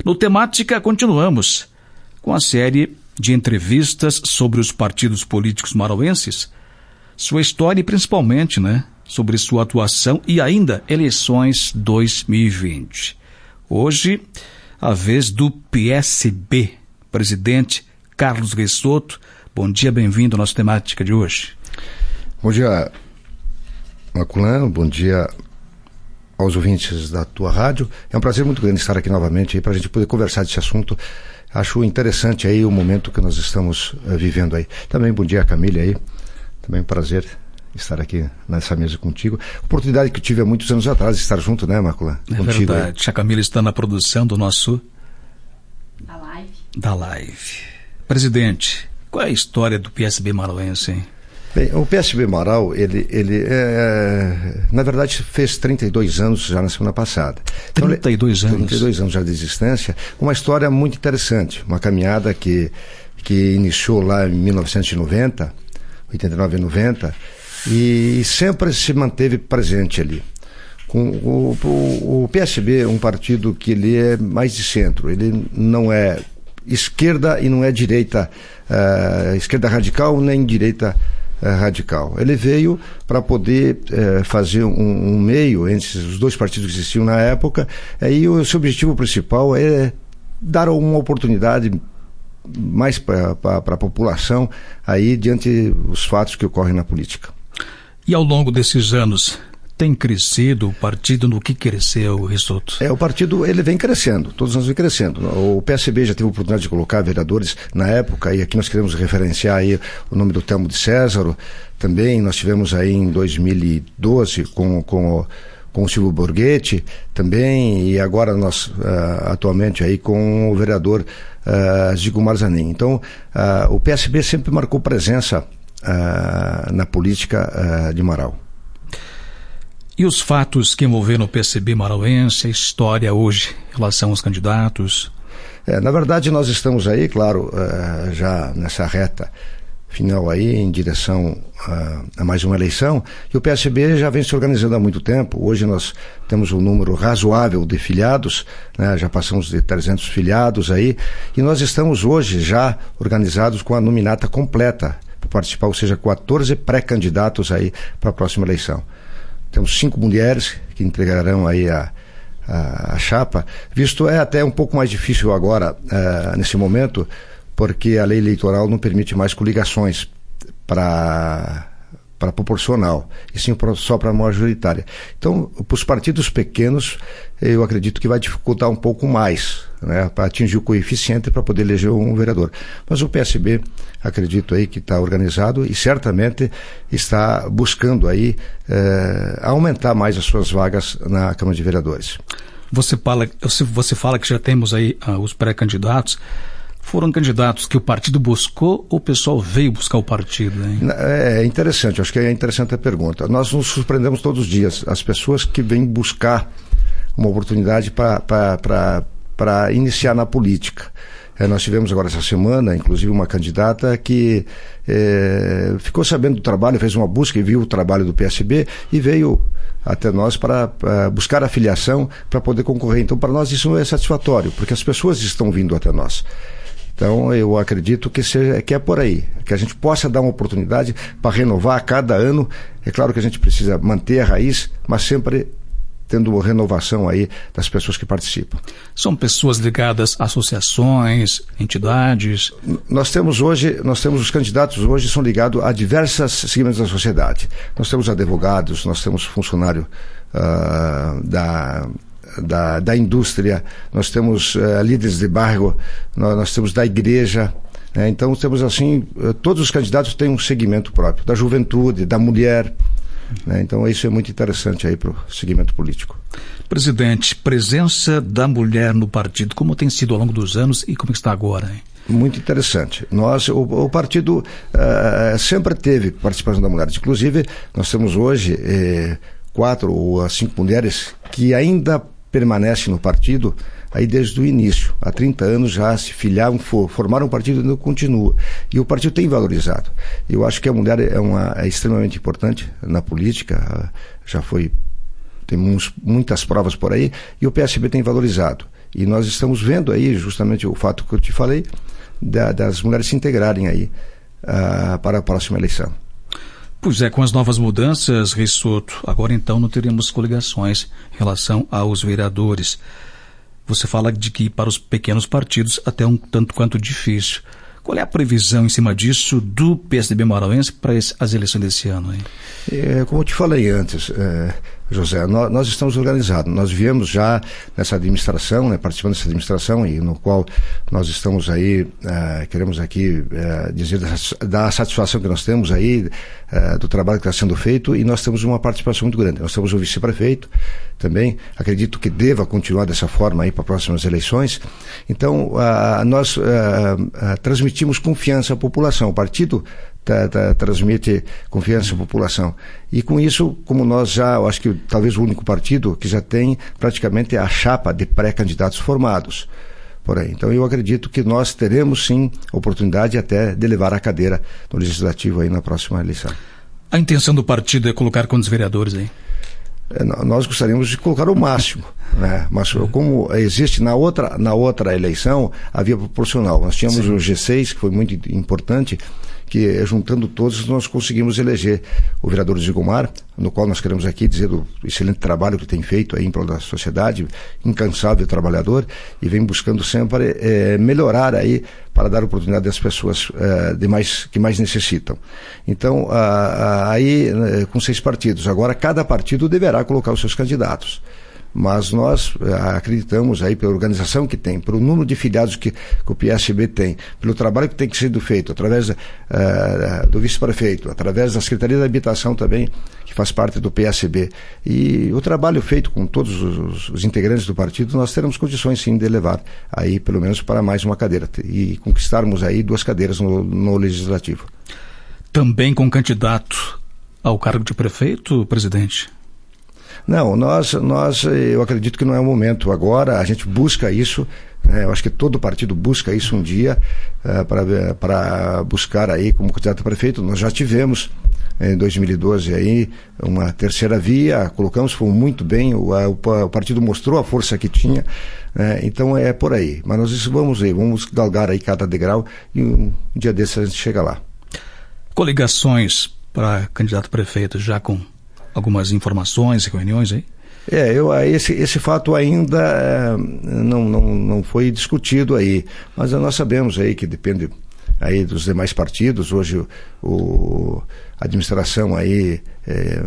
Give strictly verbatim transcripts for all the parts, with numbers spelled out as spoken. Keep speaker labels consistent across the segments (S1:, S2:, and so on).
S1: No Temática, continuamos com a série de entrevistas sobre os partidos políticos marauenses, sua história e principalmente, né, sobre sua atuação e ainda eleições dois mil e vinte. Hoje, a vez do P S B, presidente Carlos Risotto. Bom dia, bem-vindo à nossa Temática de hoje.
S2: Bom dia, Maculan, bom dia aos ouvintes da tua rádio. É um prazer muito grande estar aqui novamente para a gente poder conversar desse assunto. Acho interessante aí o momento que nós estamos uh, vivendo aí. Também bom dia, Camila aí. Também um prazer estar aqui nessa mesa contigo. Oportunidade que eu tive há muitos anos atrás de estar junto, né, Maculan?
S1: É contigo verdade. Aí. A Camila está na produção do nosso...
S3: Da live.
S1: Da live. Presidente, qual é a história do P S B marauense, hein?
S2: Bem, o P S B Marau, ele, ele é, na verdade, fez trinta e dois anos já na semana passada.
S1: trinta e dois anos?
S2: trinta e dois anos já de existência. Uma história muito interessante. Uma caminhada que, que iniciou lá em mil novecentos e noventa, oitenta e nove e noventa, e sempre se manteve presente ali. Com o, o, o P S B é um partido que ele é mais de centro. Ele não é esquerda e não é direita, uh, esquerda radical nem direita radical. Ele veio para poder eh, fazer um, um meio entre os dois partidos que existiam na época, e o seu objetivo principal é dar uma oportunidade mais para a população aí diante dos fatos que ocorrem na política.
S1: E ao longo desses anos tem crescido o partido? No que cresceu, Risotto?
S2: É, o partido ele vem crescendo, todos os anos vem crescendo. O P S B já teve a oportunidade de colocar vereadores na época, e aqui nós queremos referenciar aí o nome do Telmo de Césaro. Também nós tivemos aí em dois mil e doze com, com, o, com o Silvio Borghetti, também, e agora nós uh, atualmente aí com o vereador uh, Zigomar Zanin. Então, uh, o P S B sempre marcou presença uh, na política uh, de Marau.
S1: E os fatos que envolveram o P S B marauense, a história hoje em relação aos candidatos?
S2: É, na verdade, nós estamos aí, claro, uh, já nessa reta final aí, em direção uh, a mais uma eleição, e o P S B já vem se organizando há muito tempo. Hoje nós temos um número razoável de filiados, né? Já passamos de trezentos filiados aí, e nós estamos hoje já organizados com a nominata completa para participar, ou seja, quatorze pré-candidatos aí para a próxima eleição. Temos cinco mulheres que entregarão aí a, a, a chapa. Visto é até um pouco mais difícil agora, uh, nesse momento, porque a lei eleitoral não permite mais coligações para para proporcional, e sim só para a majoritária. Então, para os partidos pequenos, eu acredito que vai dificultar um pouco mais, né, para atingir o coeficiente para poder eleger um vereador. Mas o P S B, acredito aí que está organizado e certamente está buscando aí eh, aumentar mais as suas vagas na Câmara de Vereadores.
S1: Você fala, você fala que já temos aí uh, os pré-candidatos. Foram candidatos que o partido buscou ou o pessoal veio buscar o partido, hein?
S2: É interessante, acho que é interessante a pergunta. Nós nos surpreendemos todos os dias, as pessoas que vêm buscar uma oportunidade para iniciar na política. É, nós tivemos agora essa semana, inclusive, uma candidata que é, ficou sabendo do trabalho, fez uma busca e viu o trabalho do P S B e veio até nós para, para buscar a filiação para poder concorrer. Então, para nós isso é satisfatório, porque as pessoas estão vindo até nós. Então, eu acredito que, seja, que é por aí, que a gente possa dar uma oportunidade para renovar a cada ano. É claro que a gente precisa manter a raiz, mas sempre tendo uma renovação aí das pessoas que participam.
S1: São pessoas ligadas a associações, entidades?
S2: Nós temos hoje, nós temos os candidatos hoje são ligados a diversos segmentos da sociedade. Nós temos advogados, nós temos funcionário uh, da... Da, da indústria, nós temos uh, líderes de bairro, nós, nós temos da igreja, né? Então temos assim, uh, todos os candidatos têm um segmento próprio, da juventude, da mulher, né? Então isso é muito interessante aí para o segmento político.
S1: Presidente, presença da mulher no partido, como tem sido ao longo dos anos e como está agora, hein?
S2: Muito interessante. Nós, o, o partido uh, sempre teve participação da mulher, inclusive nós temos hoje eh, quatro ou cinco mulheres que ainda permanece no partido aí desde o início. Há trinta anos já se filiaram, for, formaram um partido e ainda continua. E o partido tem valorizado. Eu acho que a mulher é, uma, é extremamente importante na política, já foi, tem uns, muitas provas por aí, e o P S B tem valorizado. E nós estamos vendo aí justamente o fato que eu te falei, da, das mulheres se integrarem aí uh, para a próxima eleição.
S1: Pois é, com as novas mudanças, Rei Soto, agora então não teremos coligações em relação aos vereadores. Você fala de que para os pequenos partidos até um tanto quanto difícil. Qual é a previsão em cima disso do P S D B maranhense para as eleições desse ano? Hein?
S2: É, como eu te falei antes, é, José, nós, nós estamos organizados. Nós viemos já nessa administração, né, participando dessa administração, e no qual nós estamos aí, é, queremos aqui é, dizer da, da satisfação que nós temos aí, é, do trabalho que está sendo feito, e nós temos uma participação muito grande. Nós temos o vice-prefeito também, acredito que deva continuar dessa forma aí para próximas eleições. Então, a, nós a, a, transmitimos confiança à população. O partido Tá, tá, transmite confiança à população. E com isso, como nós já, eu acho que talvez o único partido que já tem praticamente a chapa de pré-candidatos formados. Por aí. Então eu acredito que nós teremos sim oportunidade até de levar a cadeira no Legislativo aí na próxima eleição.
S1: A intenção do partido é colocar quantos vereadores aí?
S2: É, nós gostaríamos de colocar o máximo, né? Mas como existe na outra, na outra eleição, havia proporcional. Nós tínhamos sim. o G seis, que foi muito importante, que juntando todos nós conseguimos eleger o vereador Zigomar, no qual nós queremos aqui dizer do excelente trabalho que tem feito aí em prol da sociedade, incansável trabalhador, e vem buscando sempre é, melhorar aí para dar oportunidade às pessoas é, de mais, que mais necessitam. Então, a, a, aí com seis partidos, agora cada partido deverá colocar os seus candidatos. Mas nós acreditamos aí pela organização que tem, pelo número de filiados que, que o P S B tem, pelo trabalho que tem que ser feito através uh, do vice-prefeito, através da Secretaria da Habitação também, que faz parte do P S B, e o trabalho feito com todos os, os integrantes do partido, nós teremos condições sim de levar aí pelo menos para mais uma cadeira e conquistarmos aí duas cadeiras no, no Legislativo. Também com candidato ao cargo de prefeito, presidente? Não, nós, nós, eu acredito que não é o momento agora, a gente busca isso, né, eu acho que todo partido busca isso um dia, uh, para, para buscar aí como candidato a prefeito. Nós já tivemos em dois mil e doze aí uma terceira via, colocamos, foi muito bem, o, a, o partido mostrou a força que tinha, né, então é por aí, mas nós vamos aí, vamos galgar aí cada degrau e um, um dia desses a gente chega lá. Coligações para candidato a prefeito já com algumas informações e reuniões aí? É, eu, esse, esse fato ainda é, não, não, não foi discutido aí, mas nós sabemos aí que depende aí dos demais partidos. Hoje o, o, a administração aí é,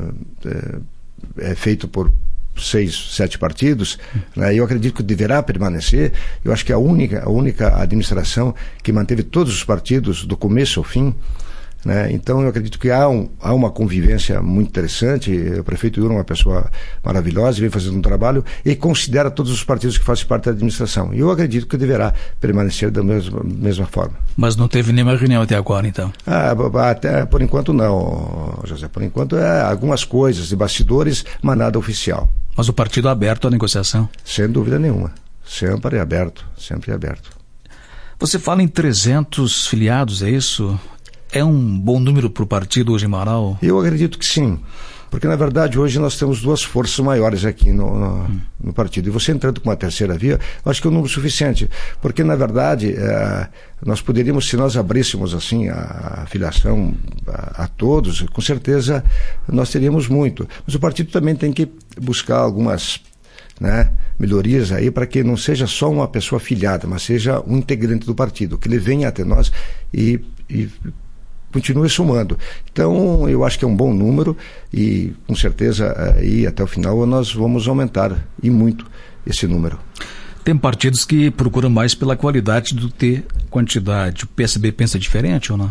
S2: é, é feito por seis, sete partidos, né? Eu acredito que deverá permanecer. Eu acho que a única, a única administração que manteve todos os partidos do começo ao fim, né? Então eu acredito que há, um, há uma convivência muito interessante. O prefeito Yuri é uma pessoa maravilhosa, vem fazendo um trabalho e considera todos os partidos que fazem parte da administração. E eu acredito que deverá permanecer da mesma, mesma forma. Mas não teve nenhuma reunião até agora, então? Ah, até, por enquanto não, José. Por enquanto é algumas coisas de bastidores, mas nada oficial. Mas o partido é aberto à negociação? Sem dúvida nenhuma. Sempre é aberto, sempre é aberto. Você fala em trezentos filiados, é isso? É um bom número para o partido hoje em Marau? Eu acredito que sim, porque na verdade hoje nós temos duas forças maiores aqui no, no, hum. no partido, e você entrando com uma terceira via, eu acho que é um número suficiente, porque na verdade é, nós poderíamos, se nós abríssemos assim a, a filiação a, a todos, com certeza nós teríamos muito, mas o partido também tem que buscar algumas, né, melhorias aí para que não seja só uma pessoa filiada, mas seja um integrante do partido, que ele venha até nós e, e continue somando. Então eu acho que é um bom número e com certeza aí até o final nós vamos aumentar e muito esse número. Tem partidos que procuram mais pela qualidade do que quantidade. O P S B pensa diferente ou não?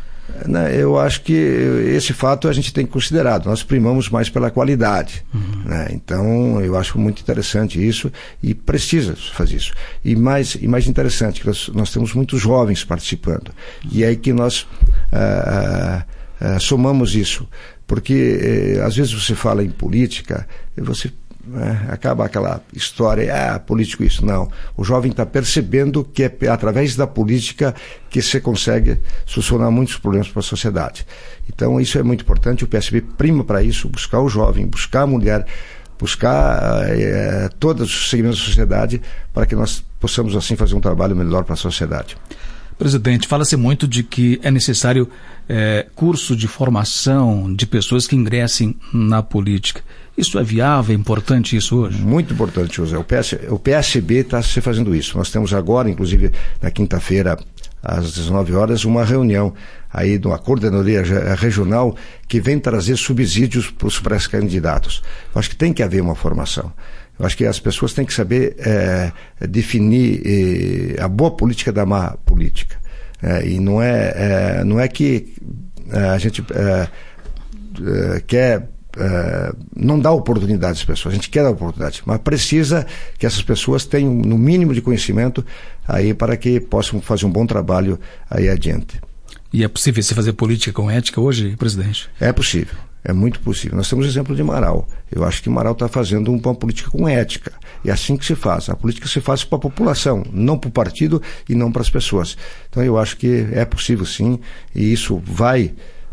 S2: Eu acho que esse fato a gente tem considerado. Nós primamos mais pela qualidade, uhum. né? Então eu acho muito interessante isso e precisa fazer isso. E mais, e mais interessante, que nós, nós temos muitos jovens participando. E é aí que nós ah, ah, somamos isso. Porque eh, às vezes você fala em política e você É, acaba aquela história, ah, político isso, não. O jovem está percebendo que é através da política que se consegue solucionar muitos problemas para a sociedade. Então isso é muito importante, o P S B prima para isso, buscar o jovem, buscar a mulher, buscar é, todos os segmentos da sociedade para que nós possamos assim fazer um trabalho melhor para a sociedade.
S1: Presidente, fala-se muito de que é necessário é, curso de formação de pessoas que ingressem na política. Isso é viável, é importante isso hoje?
S2: Muito importante, José. O P S, o P S B está se fazendo isso. Nós temos agora, inclusive, na quinta-feira, às dezenove horas, uma reunião aí de uma coordenadoria regional que vem trazer subsídios para os pré-candidatos. Eu acho que tem que haver uma formação. Eu acho que as pessoas têm que saber é, definir é, a boa política da má política. É, e não é, é, não é que é, a gente é, é, quer é, não dar oportunidade às pessoas, a gente quer dar oportunidade, mas precisa que essas pessoas tenham no mínimo de conhecimento aí para que possam fazer um bom trabalho aí adiante.
S1: E é possível se fazer política com ética hoje, presidente?
S2: É possível. É muito possível. Nós temos o exemplo de Marau. Eu acho que Marau está fazendo uma política com ética. É assim que se faz. A política se faz para a população, não para o partido e não para as pessoas. Então eu acho que é possível sim, e isso vai,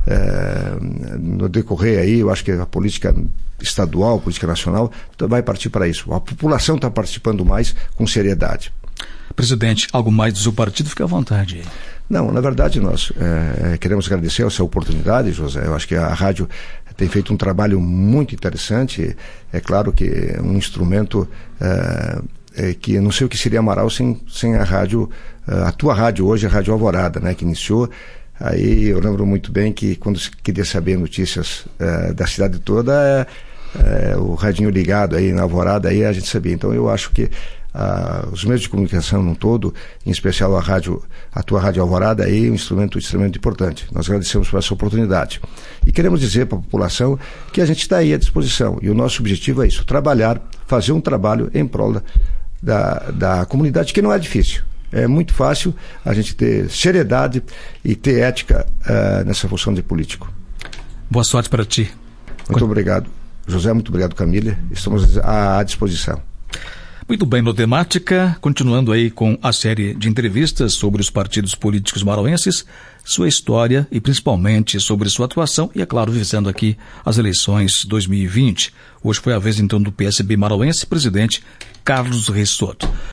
S2: é, no decorrer aí, eu acho que a política estadual, a política nacional, vai partir para isso. A população está participando mais com seriedade.
S1: Presidente, algo mais do seu partido? Fique à vontade.
S2: Não, na verdade nós é, queremos agradecer essa oportunidade, José. Eu acho que a rádio tem feito um trabalho muito interessante. É claro que é um instrumento é, é, que eu não sei o que seria Marau sem, sem a rádio, a tua rádio hoje, a Rádio Alvorada, né, que iniciou. Aí eu lembro muito bem que quando se queria saber notícias é, da cidade toda, é, é, o radinho ligado aí na Alvorada, aí a gente sabia. Então eu acho que Ah, os meios de comunicação no todo, em especial a rádio, a tua Rádio Alvorada, aí é um instrumento extremamente importante. Nós agradecemos por essa oportunidade. E queremos dizer para a população que a gente está aí à disposição. E o nosso objetivo é isso, trabalhar, fazer um trabalho em prol da, da comunidade, que não é difícil. É muito fácil a gente ter seriedade e ter ética uh, nessa função de político.
S1: Boa sorte para ti.
S2: Muito Con... obrigado, José, muito obrigado, Camila. Estamos à, à disposição.
S1: Muito bem, no Temática, continuando aí com a série de entrevistas sobre os partidos políticos marauenses, sua história e principalmente sobre sua atuação e, é claro, visando aqui as eleições dois mil e vinte. Hoje foi a vez então do P S B marauense, presidente Carlos Risotto.